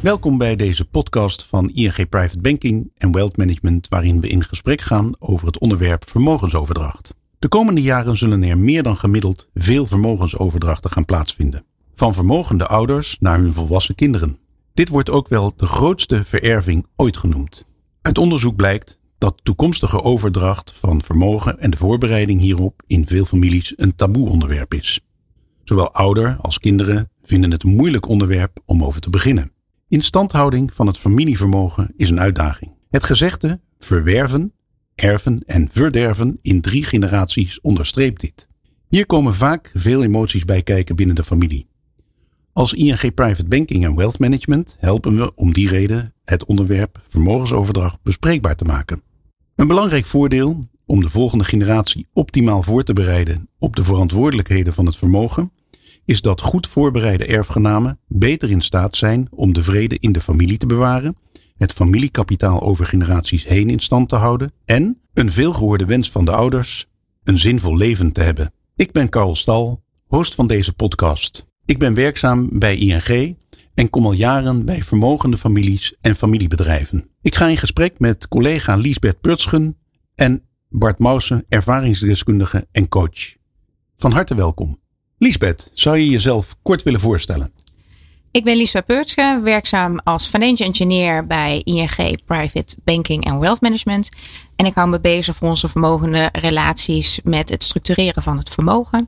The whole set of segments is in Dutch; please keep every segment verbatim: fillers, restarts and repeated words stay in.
Welkom bij deze podcast van I N G Private Banking en Wealth Management, waarin we in gesprek gaan over het onderwerp vermogensoverdracht. De komende jaren zullen er meer dan gemiddeld veel vermogensoverdrachten gaan plaatsvinden. Van vermogende ouders naar hun volwassen kinderen. Dit wordt ook wel de grootste vererving ooit genoemd. Uit onderzoek blijkt dat toekomstige overdracht van vermogen en de voorbereiding hierop in veel families een taboe onderwerp is. Zowel ouder als kinderen vinden het een moeilijk onderwerp om over te beginnen. Instandhouding van het familievermogen is een uitdaging. Het gezegde verwerven, erven en verderven in drie generaties onderstreept dit. Hier komen vaak veel emoties bij kijken binnen de familie. Als I N G Private Banking en Wealth Management helpen we om die reden het onderwerp vermogensoverdracht bespreekbaar te maken. Een belangrijk voordeel om de volgende generatie optimaal voor te bereiden op de verantwoordelijkheden van het vermogen is dat goed voorbereide erfgenamen beter in staat zijn om de vrede in de familie te bewaren, het familiekapitaal over generaties heen in stand te houden en, een veelgehoorde wens van de ouders, een zinvol leven te hebben. Ik ben Karel Stal, host van deze podcast. Ik ben werkzaam bij I N G en kom al jaren bij vermogende families en familiebedrijven. Ik ga in gesprek met collega Liesbeth Purtschen en Bart Mousen, ervaringsdeskundige en coach. Van harte welkom. Liesbeth, zou je jezelf kort willen voorstellen? Ik ben Liesbeth Purtschen, werkzaam als financial engineer bij I N G Private Banking en Wealth Management. En ik hou me bezig voor onze vermogende relaties met het structureren van het vermogen.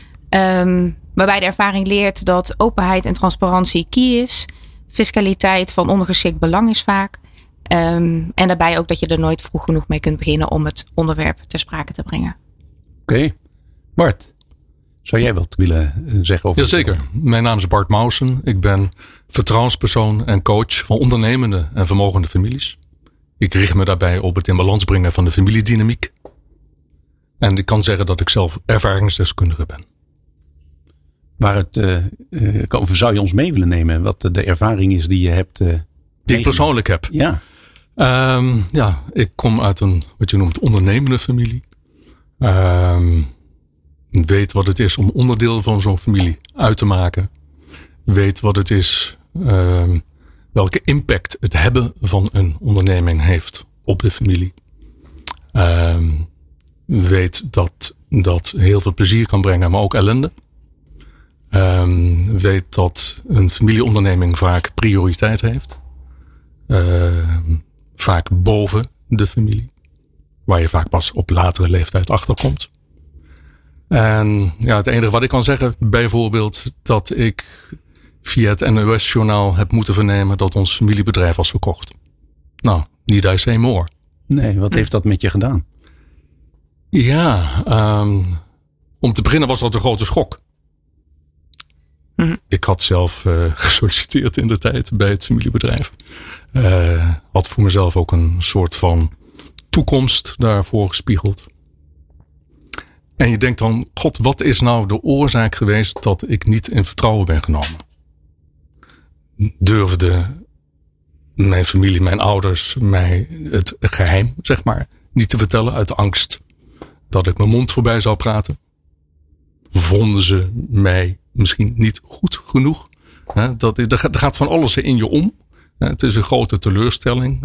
Um, waarbij de ervaring leert dat openheid en transparantie key is. Fiscaliteit van ondergeschikt belang is vaak. Um, en daarbij ook dat je er nooit vroeg genoeg mee kunt beginnen om het onderwerp ter sprake te brengen. Oké, okay. Bart. Zou jij wat willen zeggen over? Jazeker. Mijn naam is Bart Mousen. Ik ben vertrouwenspersoon en coach van ondernemende en vermogende families. Ik richt me daarbij op het in balans brengen van de familiedynamiek. En ik kan zeggen dat ik zelf ervaringsdeskundige ben. Waar het, uh, uh, of zou je ons mee willen nemen wat de ervaring is die je hebt? Uh, die ik persoonlijk heb. Ja. Um, ja, ik kom uit een wat je noemt ondernemende familie. Um, Weet wat het is om onderdeel van zo'n familie uit te maken. Weet wat het is, uh, welke impact het hebben van een onderneming heeft op de familie. Uh, weet dat dat heel veel plezier kan brengen, maar ook ellende. Uh, weet dat een familieonderneming vaak prioriteit heeft. Uh, vaak boven de familie. Waar je vaak pas op latere leeftijd achterkomt. En ja, het enige wat ik kan zeggen, bijvoorbeeld dat ik via het N O S-journaal heb moeten vernemen dat ons familiebedrijf was verkocht. Nou, need I say more. Nee, wat heeft dat met je gedaan? Ja, um, om te beginnen was dat een grote schok. Mm-hmm. Ik had zelf uh, gesolliciteerd in de tijd bij het familiebedrijf. Uh, had voor mezelf ook een soort van toekomst daarvoor gespiegeld. En je denkt dan, god, wat is nou de oorzaak geweest dat ik niet in vertrouwen ben genomen? Durfde mijn familie, mijn ouders, mij het geheim, zeg maar, niet te vertellen uit angst dat ik mijn mond voorbij zou praten? Vonden ze mij misschien niet goed genoeg? Dat, er gaat van alles in je om. Het is een grote teleurstelling.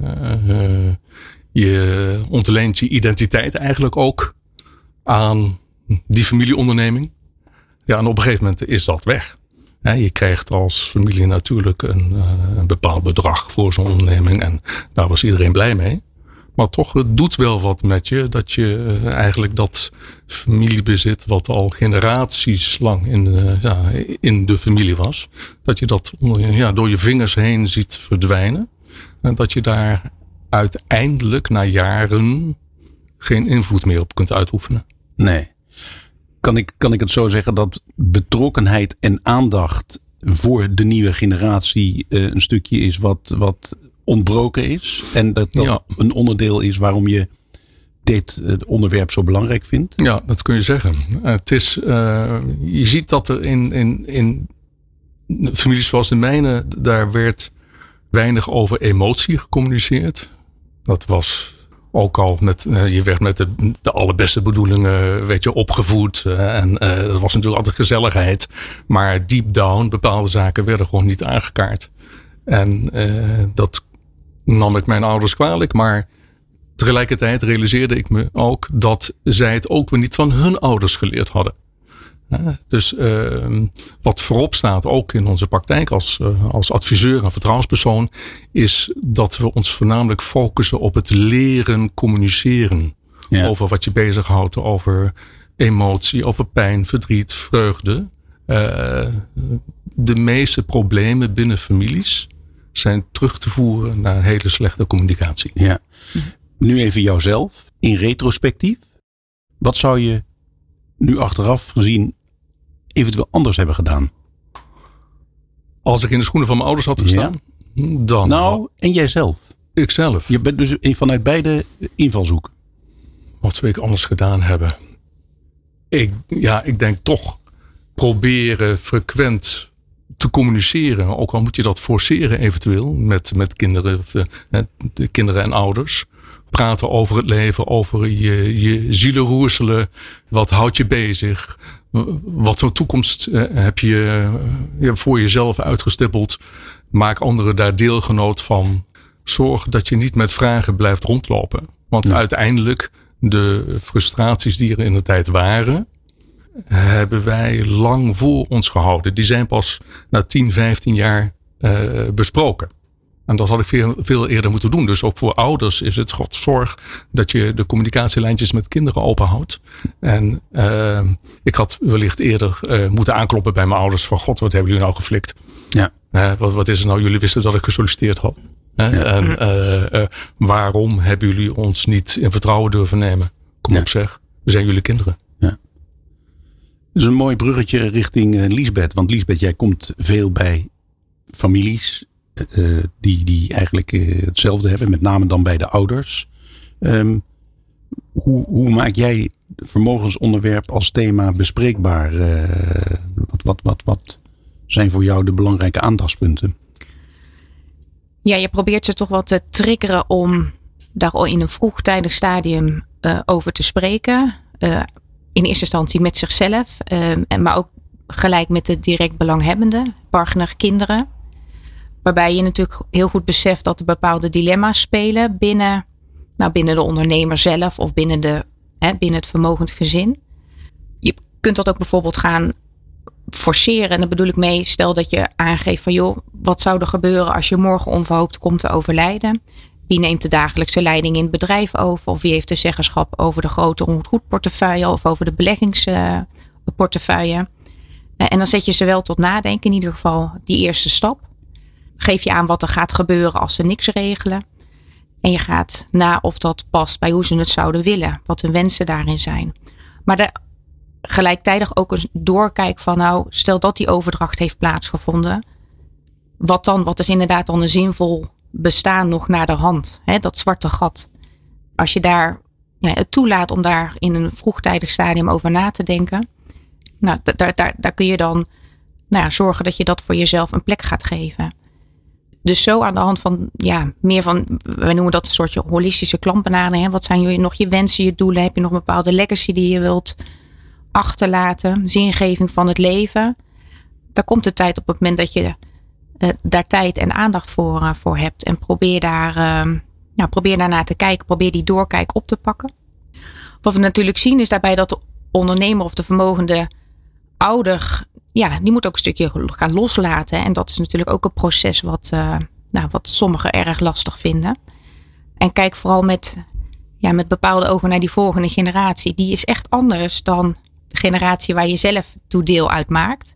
Je ontleent je identiteit eigenlijk ook aan die familieonderneming. Ja, en op een gegeven moment is dat weg. Je krijgt als familie natuurlijk een, een bepaald bedrag voor zo'n onderneming. En daar was iedereen blij mee. Maar toch, het doet wel wat met je. Dat je eigenlijk dat familiebezit wat al generaties lang in de, ja, in de familie was. Dat je dat ja, door je vingers heen ziet verdwijnen. En dat je daar uiteindelijk na jaren geen invloed meer op kunt uitoefenen. Nee. Kan ik, kan ik het zo zeggen dat betrokkenheid en aandacht voor de nieuwe generatie uh, een stukje is wat, wat ontbroken is? En dat dat ja. een onderdeel is waarom je dit uh, onderwerp zo belangrijk vindt? Ja, dat kun je zeggen. Uh, het is, uh, je ziet dat er in, in, in families zoals de mijne, daar werd weinig over emotie gecommuniceerd. Dat was ook al met, uh, je werd met de, de allerbeste bedoelingen weet je, opgevoed. Uh, en uh, er was natuurlijk altijd gezelligheid. Maar deep down, bepaalde zaken werden gewoon niet aangekaart. En uh, dat nam ik mijn ouders kwalijk. Maar tegelijkertijd realiseerde ik me ook dat zij het ook weer niet van hun ouders geleerd hadden. Ja, dus uh, wat voorop staat, ook in onze praktijk als, uh, als adviseur en vertrouwenspersoon, is dat we ons voornamelijk focussen op het leren communiceren. Ja. Over wat je bezighoudt, over emotie, over pijn, verdriet, vreugde. Uh, de meeste problemen binnen families zijn terug te voeren naar hele slechte communicatie. Ja. Nu even jouzelf, in retrospectief. Wat zou je nu achteraf gezien eventueel anders hebben gedaan? Als ik in de schoenen van mijn ouders had gestaan? Ja. Dan. Nou, en jijzelf? Ikzelf. Je bent dus vanuit beide invalshoeken. Wat zou ik anders gedaan hebben? Ik, ja, ik denk toch proberen frequent te communiceren. Ook al moet je dat forceren eventueel met, met kinderen, of de, de kinderen en ouders. Praten over het leven, over je, je zielenroerselen. Wat houdt je bezig? Wat voor toekomst heb je voor jezelf uitgestippeld? Maak anderen daar deelgenoot van. Zorg dat je niet met vragen blijft rondlopen. Want ja. uiteindelijk, de frustraties die er in de tijd waren, hebben wij lang voor ons gehouden. Die zijn pas na tien, vijftien jaar uh, besproken. En dat had ik veel, veel eerder moeten doen. Dus ook voor ouders is het God zorg dat je de communicatielijntjes met kinderen openhoudt. En uh, ik had wellicht eerder uh, moeten aankloppen bij mijn ouders van God, wat hebben jullie nou geflikt? Ja. Uh, wat, wat is er nou? Jullie wisten dat ik gesolliciteerd had. Uh, ja. En uh, uh, waarom hebben jullie ons niet in vertrouwen durven nemen? Kom ja. op zeg, we zijn jullie kinderen. Ja. Dat is een mooi bruggetje richting uh, Liesbeth. Want Liesbeth, jij komt veel bij families Uh, die, die eigenlijk uh, hetzelfde hebben, met name dan bij de ouders. Um, hoe, hoe maak jij vermogensonderwerp als thema bespreekbaar? Uh, wat, wat, wat, wat zijn voor jou de belangrijke aandachtspunten? Ja, je probeert ze toch wel te triggeren om daar al in een vroegtijdig stadium uh, over te spreken. Uh, in eerste instantie met zichzelf, uh, en maar ook gelijk met de direct belanghebbende, partner, kinderen. Waarbij je natuurlijk heel goed beseft dat er bepaalde dilemma's spelen binnen, nou binnen de ondernemer zelf of binnen, de, hè, binnen het vermogend gezin. Je kunt dat ook bijvoorbeeld gaan forceren. En daar bedoel ik mee, stel dat je aangeeft van joh, wat zou er gebeuren als je morgen onverhoopt komt te overlijden? Wie neemt de dagelijkse leiding in het bedrijf over? Of wie heeft de zeggenschap over de grote onroerendgoedportefeuille of over de beleggingsportefeuille? Uh, en dan zet je ze wel tot nadenken, in ieder geval die eerste stap. Geef je aan wat er gaat gebeuren als ze niks regelen. En je gaat na of dat past bij hoe ze het zouden willen. Wat hun wensen daarin zijn. Maar de, gelijktijdig ook een doorkijk van nou, stel dat die overdracht heeft plaatsgevonden. Wat dan? Wat is inderdaad dan een zinvol bestaan nog naar de hand? Hè, dat zwarte gat. Als je daar ja, het toelaat om daar in een vroegtijdig stadium over na te denken. Nou, daar, daar, daar kun je dan nou ja, zorgen dat je dat voor jezelf een plek gaat geven. Dus zo aan de hand van, ja, meer van, wij noemen dat een soortje holistische klantbenadering. Hè? Wat zijn je, nog je wensen, je doelen? Heb je nog een bepaalde legacy die je wilt achterlaten? Zingeving van het leven? Daar komt de tijd op het moment dat je uh, daar tijd en aandacht voor, uh, voor hebt. En probeer daar, uh, nou, probeer daarnaar te kijken. Probeer die doorkijk op te pakken. Wat we natuurlijk zien is daarbij dat de ondernemer of de vermogende ouder, ja, die moet ook een stukje gaan loslaten. En dat is natuurlijk ook een proces wat, uh, nou, wat sommigen erg lastig vinden. En kijk vooral met, ja, met bepaalde ogen naar die volgende generatie. Die is echt anders dan de generatie waar je zelf toe deel uitmaakt.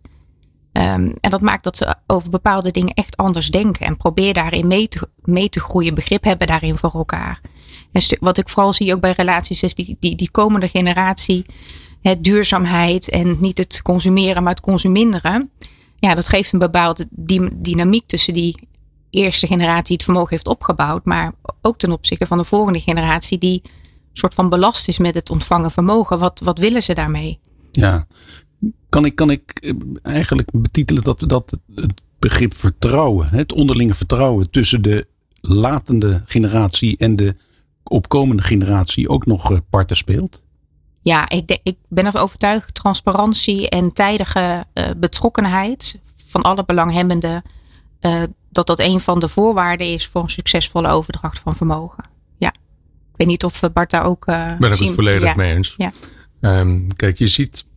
Um, en dat maakt dat ze over bepaalde dingen echt anders denken. En probeer daarin mee te, mee te groeien. Begrip hebben daarin voor elkaar. En stu- wat ik vooral zie ook bij relaties is die, die, die komende generatie. Het duurzaamheid en niet het consumeren, maar het consuminderen. Ja, dat geeft een bepaalde dynamiek tussen die eerste generatie die het vermogen heeft opgebouwd. Maar ook ten opzichte van de volgende generatie die een soort van belast is met het ontvangen vermogen. Wat, wat willen ze daarmee? Ja, kan ik, kan ik eigenlijk betitelen dat, dat het begrip vertrouwen, het onderlinge vertrouwen tussen de latende generatie en de opkomende generatie ook nog parten speelt? Ja, ik, de, ik ben ervan overtuigd. Transparantie en tijdige uh, betrokkenheid van alle belanghebbenden uh, dat dat een van de voorwaarden is voor een succesvolle overdracht van vermogen. Ja. Ik weet niet of Bart daar ook... Uh, ben ik zien... het volledig ja. mee eens. Ja. Um, kijk, je ziet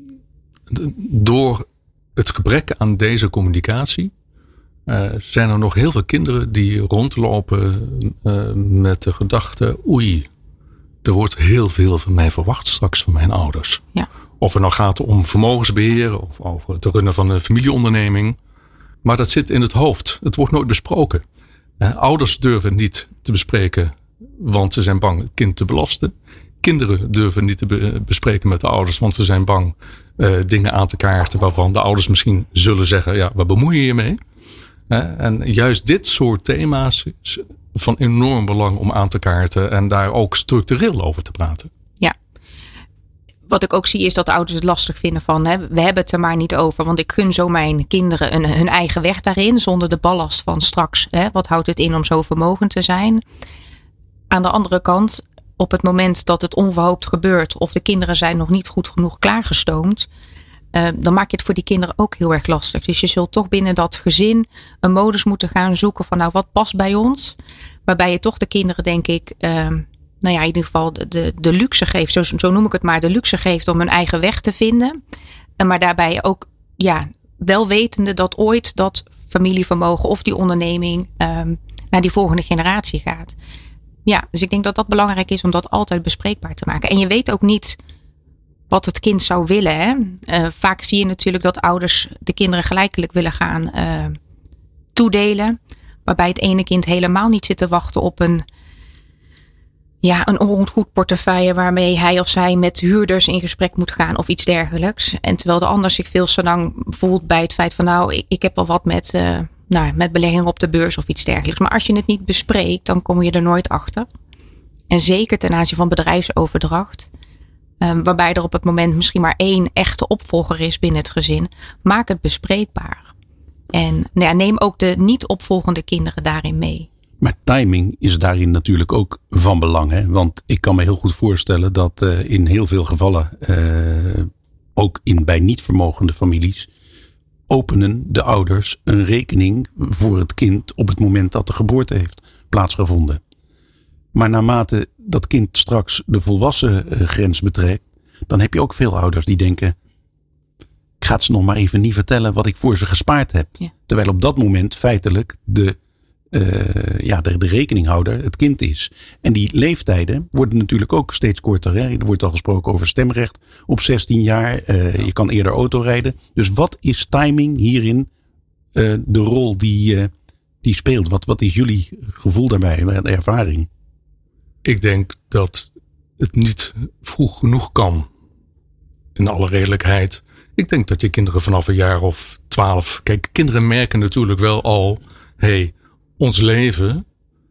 door het gebrek aan deze communicatie uh, zijn er nog heel veel kinderen die rondlopen uh, met de gedachte, oei, er wordt heel veel van mij verwacht straks van mijn ouders. Ja. Of het nou gaat om vermogensbeheer of over het runnen van een familieonderneming. Maar dat zit in het hoofd. Het wordt nooit besproken. Uh, ouders durven niet te bespreken, want ze zijn bang het kind te belasten. Kinderen durven niet te be- bespreken met de ouders, want ze zijn bang uh, dingen aan te kaarten waarvan de ouders misschien zullen zeggen, ja, waar bemoei je je mee? Uh, en juist dit soort thema's is van enorm belang om aan te kaarten en daar ook structureel over te praten. Ja. Wat ik ook zie is dat de ouders het lastig vinden van, hè, we hebben het er maar niet over, want ik gun zo mijn kinderen een, hun eigen weg daarin, zonder de ballast van straks. Hè, wat houdt het in om zo vermogend te zijn? Aan de andere kant, op het moment dat het onverhoopt gebeurt of de kinderen zijn nog niet goed genoeg klaargestoomd, uh, dan maak je het voor die kinderen ook heel erg lastig. Dus je zult toch binnen dat gezin een modus moeten gaan zoeken van, nou, wat past bij ons? Waarbij je toch de kinderen, denk ik, uh, nou ja, in ieder geval de, de, de luxe geeft, zo, zo noem ik het maar, de luxe geeft om hun eigen weg te vinden. Uh, maar daarbij ook, ja, wel wetende dat ooit dat familievermogen of die onderneming uh, naar die volgende generatie gaat. Ja, dus ik denk dat dat belangrijk is om dat altijd bespreekbaar te maken. En je weet ook niet wat het kind zou willen. Hè? Uh, vaak zie je natuurlijk dat ouders de kinderen gelijkelijk willen gaan uh, toedelen. Waarbij het ene kind helemaal niet zit te wachten op een, ja, een ongoed portefeuille waarmee hij of zij met huurders in gesprek moet gaan of iets dergelijks. En terwijl de ander zich veel zo lang voelt bij het feit van, nou, ik, ik heb wel wat met... Uh, Nou, met beleggingen op de beurs of iets dergelijks. Maar als je het niet bespreekt, dan kom je er nooit achter. En zeker ten aanzien van bedrijfsoverdracht. Um, waarbij er op het moment misschien maar één echte opvolger is binnen het gezin. Maak het bespreekbaar. En nou ja, neem ook de niet opvolgende kinderen daarin mee. Maar timing is daarin natuurlijk ook van belang. Hè? Want ik kan me heel goed voorstellen dat uh, in heel veel gevallen, uh, ook in, bij niet vermogende families, openen de ouders een rekening voor het kind op het moment dat de geboorte heeft plaatsgevonden. Maar naarmate dat kind straks de volwassen grens betrekt, dan heb je ook veel ouders die denken, ik ga het ze nog maar even niet vertellen wat ik voor ze gespaard heb. Ja. Terwijl op dat moment feitelijk de, uh, ja, de, de rekeninghouder het kind is. En die leeftijden worden natuurlijk ook steeds korter. Hè? Er wordt al gesproken over stemrecht op zestien jaar. Uh, ja. Je kan eerder auto rijden. Dus wat is timing hierin uh, de rol die, uh, die speelt? Wat, wat is jullie gevoel daarbij, de ervaring? Ik denk dat het niet vroeg genoeg kan. In alle redelijkheid. Ik denk dat je kinderen vanaf een jaar of twaalf... Kijk, kinderen merken natuurlijk wel al, hey, ons leven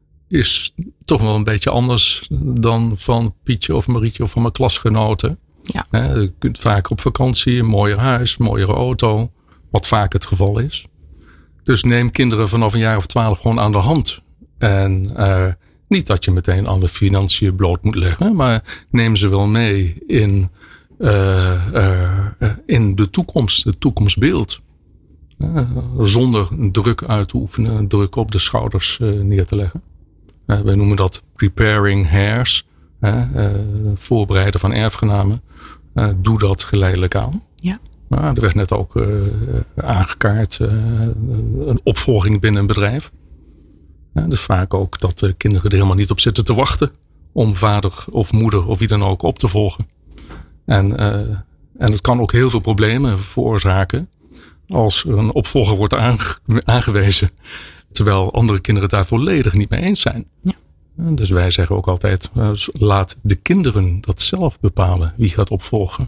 is toch wel een beetje anders dan van Pietje of Marietje of van mijn klasgenoten. Ja. Je kunt vaak op vakantie, een mooier huis, een mooiere auto, wat vaak het geval is. Dus neem kinderen vanaf een jaar of twaalf gewoon aan de hand. En uh, niet dat je meteen alle financiën bloot moet leggen, maar neem ze wel mee in, uh, uh, in de toekomst, het toekomstbeeld. Uh, zonder druk uit te oefenen, druk op de schouders uh, neer te leggen. Uh, wij noemen dat preparing heirs, uh, uh, voorbereiden van erfgenamen. Uh, doe dat geleidelijk aan. Ja. Uh, er werd net ook uh, aangekaart uh, een opvolging binnen een bedrijf. Uh, dus vaak ook dat de kinderen er helemaal niet op zitten te wachten om vader of moeder of wie dan ook op te volgen. En, uh, en het kan ook heel veel problemen veroorzaken als er een opvolger wordt aange- aangewezen, terwijl andere kinderen het daar volledig niet mee eens zijn. Ja. Dus wij zeggen ook altijd, laat de kinderen dat zelf bepalen wie gaat opvolgen.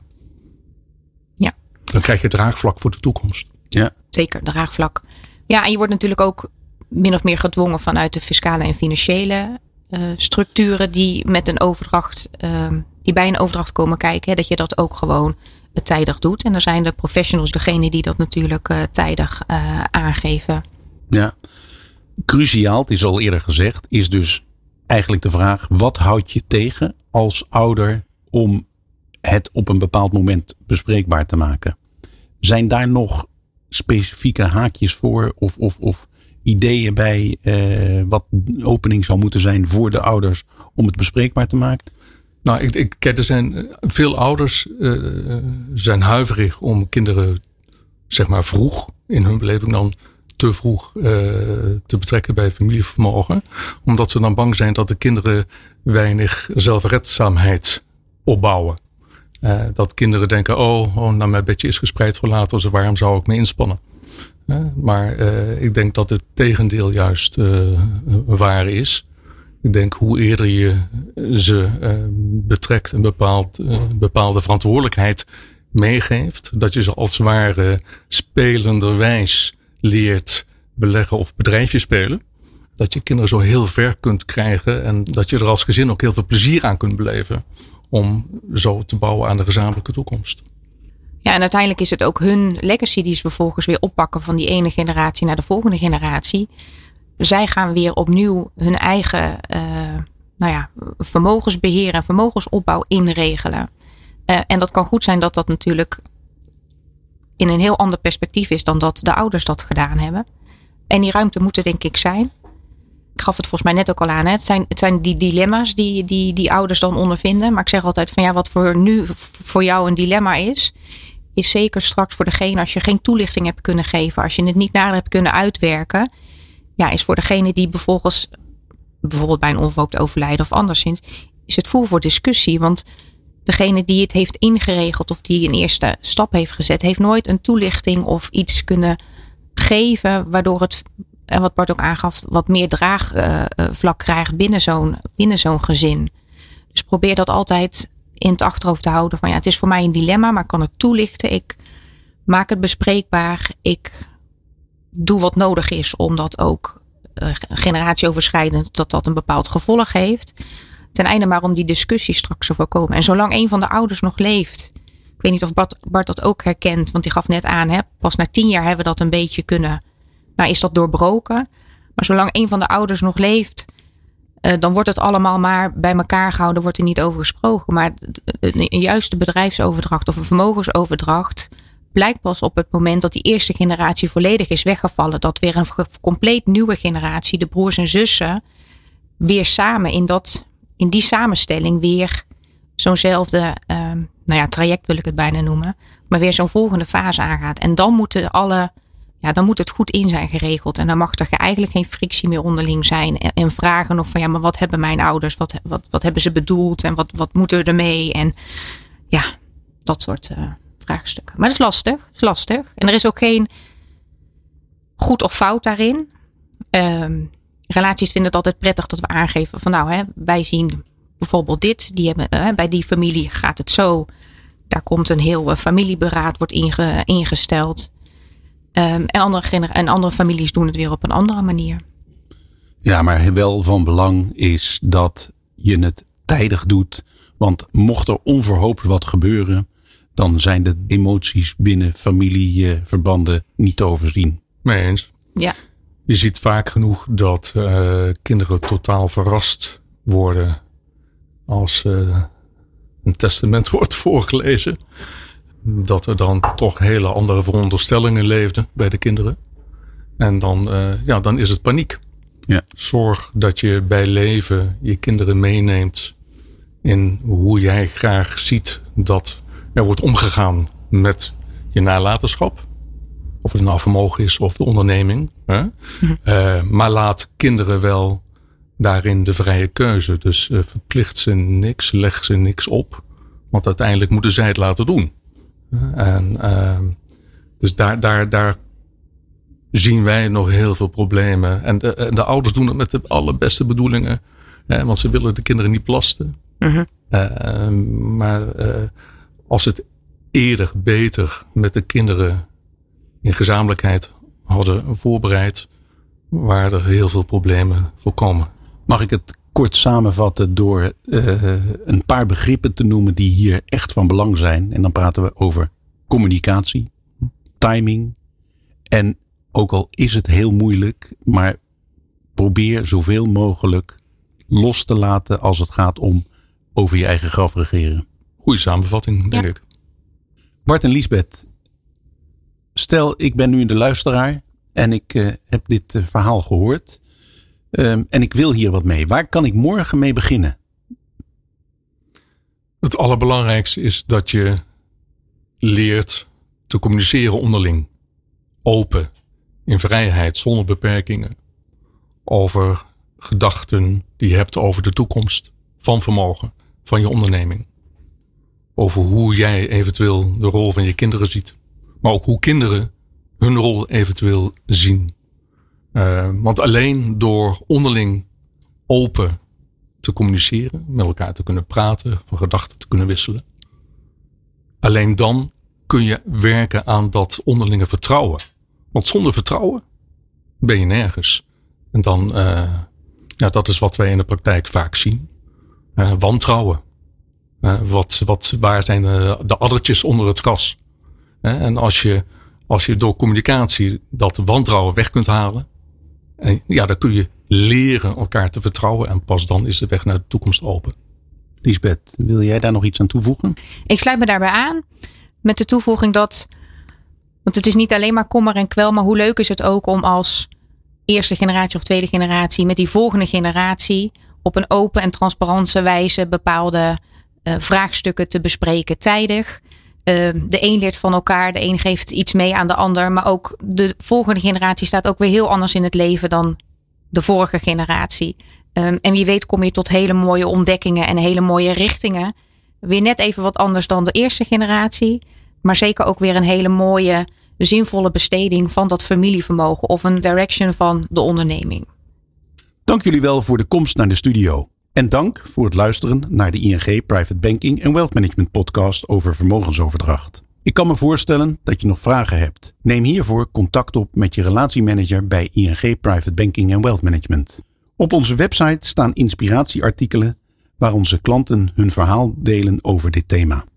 Ja. Dan krijg je draagvlak voor de toekomst. Ja. Zeker, draagvlak. Ja, en je wordt natuurlijk ook min of meer gedwongen vanuit de fiscale en financiële uh, structuren die met een overdracht, uh, die bij een overdracht komen kijken, hè, dat je dat ook gewoon tijdig doet. En dan zijn de professionals degene die dat natuurlijk uh, tijdig uh, aangeven. Ja, cruciaal, het is al eerder gezegd, is dus eigenlijk de vraag, wat houd je tegen als ouder om het op een bepaald moment bespreekbaar te maken? Zijn daar nog specifieke haakjes voor of, of, of ideeën bij uh, wat de opening zou moeten zijn voor de ouders om het bespreekbaar te maken? Nou, ik, ik, kijk, er zijn veel ouders uh, zijn huiverig om kinderen, zeg maar vroeg in hun beleving dan te vroeg uh, te betrekken bij familievermogen. Omdat ze dan bang zijn dat de kinderen weinig zelfredzaamheid opbouwen. Uh, dat kinderen denken, oh, oh nou mijn bedje is gespreid voor later, dus waarom zou ik me inspannen? Uh, maar uh, ik denk dat het tegendeel juist uh, waar is. Ik denk hoe eerder je ze uh, betrekt en bepaald, uh, bepaalde verantwoordelijkheid meegeeft, dat je ze als het ware spelenderwijs leert beleggen of bedrijfje spelen. Dat je kinderen zo heel ver kunt krijgen en dat je er als gezin ook heel veel plezier aan kunt beleven om zo te bouwen aan de gezamenlijke toekomst. Ja, en uiteindelijk is het ook hun legacy die ze vervolgens weer oppakken van die ene generatie naar de volgende generatie. Zij gaan weer opnieuw hun eigen uh, nou ja, vermogensbeheer en vermogensopbouw inregelen. Uh, en dat kan goed zijn dat dat natuurlijk in een heel ander perspectief is dan dat de ouders dat gedaan hebben. En die ruimte moet er denk ik zijn. Ik gaf het volgens mij net ook al aan. Hè? Het, zijn, het zijn die dilemma's die, die die ouders dan ondervinden. Maar ik zeg altijd van ja, wat voor nu voor jou een dilemma is, is zeker straks voor degene als je geen toelichting hebt kunnen geven, als je het niet nader hebt kunnen uitwerken, ja, is voor degene die bijvoorbeeld, bijvoorbeeld bij een onverhoopt overlijden of anderszins, is het voer voor discussie. Want degene die het heeft ingeregeld of die een eerste stap heeft gezet, heeft nooit een toelichting of iets kunnen geven waardoor het, en wat Bart ook aangaf, wat meer draagvlak uh, krijgt binnen zo'n, binnen zo'n gezin. Dus probeer dat altijd in het achterhoofd te houden van ja, het is voor mij een dilemma, maar ik kan het toelichten. Ik maak het bespreekbaar. Ik doe wat nodig is om dat ook uh, generatieoverschrijdend, dat dat een bepaald gevolg heeft. Ten einde maar om die discussie straks te voorkomen. En zolang een van de ouders nog leeft, ik weet niet of Bart, Bart dat ook herkent, want die gaf net aan, hè, pas na tien jaar hebben we dat een beetje kunnen, nou is dat doorbroken. Maar zolang een van de ouders nog leeft, uh, dan wordt het allemaal maar bij elkaar gehouden, wordt er niet over gesproken. Maar een juiste bedrijfsoverdracht of een vermogensoverdracht blijkt pas op het moment dat die eerste generatie volledig is weggevallen. Dat weer een compleet nieuwe generatie, de broers en zussen, weer samen in, dat, in die samenstelling weer zo'nzelfde uh, nou ja, traject wil ik het bijna noemen. Maar weer zo'n volgende fase aangaat. En dan moeten alle, ja, dan moet het goed in zijn geregeld. En dan mag er eigenlijk geen frictie meer onderling zijn. En, en vragen of van ja, maar wat hebben mijn ouders? Wat, wat, wat hebben ze bedoeld? En wat, wat moeten we ermee? En ja, dat soort uh, vraagstukken. Maar dat is lastig. Dat is lastig. En er is ook geen goed of fout daarin. Um, relaties vinden het altijd prettig dat we aangeven van nou, hè, wij zien bijvoorbeeld dit. Die hebben, uh, bij die familie gaat het zo. Daar komt een heel uh, familieberaad wordt inge, ingesteld. Um, en, andere gener- en andere families doen het weer op een andere manier. Ja, maar wel van belang is dat je het tijdig doet. Want mocht er onverhoopt wat gebeuren, dan zijn de emoties binnen familieverbanden niet te overzien. Mee eens. Ja. Je ziet vaak genoeg dat uh, kinderen totaal verrast worden als uh, een testament wordt voorgelezen. Dat er dan toch hele andere veronderstellingen leefden bij de kinderen. En dan, uh, ja, dan is het paniek. Ja. Zorg dat je bij leven je kinderen meeneemt in hoe jij graag ziet dat er wordt omgegaan met je nalatenschap. Of het nou vermogen is of de onderneming. Hè? Mm-hmm. Uh, maar laat kinderen wel daarin de vrije keuze. Dus uh, verplicht ze niks, leg ze niks op. Want uiteindelijk moeten zij het laten doen. En, uh, dus daar, daar, daar zien wij nog heel veel problemen. En de, en de ouders doen het met de allerbeste bedoelingen. Hè, want ze willen de kinderen niet belasten. Mm-hmm. Uh, maar uh, als het eerder beter met de kinderen in gezamenlijkheid hadden voorbereid, waren er heel veel problemen voorkomen. Mag ik het kort samenvatten door uh, een paar begrippen te noemen die hier echt van belang zijn. En dan praten we over communicatie, timing. En ook al is het heel moeilijk, maar probeer zoveel mogelijk los te laten als het gaat om over je eigen graf regeren. Goeie samenvatting, denk ja. ik. Bart en Liesbeth, stel ik ben nu de luisteraar en ik uh, heb dit uh, verhaal gehoord. Um, en ik wil hier wat mee. Waar kan ik morgen mee beginnen? Het allerbelangrijkste is dat je leert te communiceren onderling. Open, in vrijheid, zonder beperkingen. Over gedachten die je hebt over de toekomst van vermogen, van je onderneming. Over hoe jij eventueel de rol van je kinderen ziet. Maar ook hoe kinderen hun rol eventueel zien. Uh, want alleen door onderling open te communiceren, met elkaar te kunnen praten, van gedachten te kunnen wisselen. Alleen dan kun je werken aan dat onderlinge vertrouwen. Want zonder vertrouwen ben je nergens. En dan, uh, ja, dat is wat wij in de praktijk vaak zien. Uh, wantrouwen. Uh, wat, wat, waar zijn de, de addertjes onder het gras? Uh, en als je, als je door communicatie dat wantrouwen weg kunt halen. En ja, dan kun je leren elkaar te vertrouwen. En pas dan is de weg naar de toekomst open. Liesbeth, wil jij daar nog iets aan toevoegen? Ik sluit me daarbij aan. Met de toevoeging dat, want het is niet alleen maar kommer en kwel. Maar hoe leuk is het ook om als eerste generatie of tweede generatie met die volgende generatie op een open en transparante wijze bepaalde uh, vraagstukken te bespreken tijdig. Uh, de een leert van elkaar, de een geeft iets mee aan de ander. Maar ook de volgende generatie staat ook weer heel anders in het leven dan de vorige generatie. Um, en wie weet kom je tot hele mooie ontdekkingen en hele mooie richtingen. Weer net even wat anders dan de eerste generatie. Maar zeker ook weer een hele mooie, zinvolle besteding van dat familievermogen of een direction van de onderneming. Dank jullie wel voor de komst naar de studio. En dank voor het luisteren naar de I N G Private Banking en Wealth Management podcast over vermogensoverdracht. Ik kan me voorstellen dat je nog vragen hebt. Neem hiervoor contact op met je relatiemanager bij I N G Private Banking en Wealth Management. Op onze website staan inspiratieartikelen waar onze klanten hun verhaal delen over dit thema.